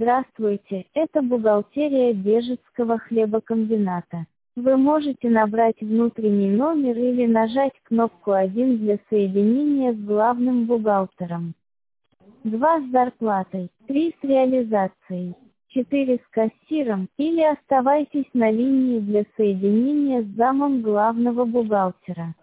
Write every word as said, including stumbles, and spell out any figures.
Здравствуйте, это бухгалтерия Бежецкого хлебокомбината. Вы можете набрать внутренний номер или нажать кнопку один для соединения с главным бухгалтером. два с зарплатой, три с реализацией, четыре с кассиром или оставайтесь на линии для соединения с замом главного бухгалтера.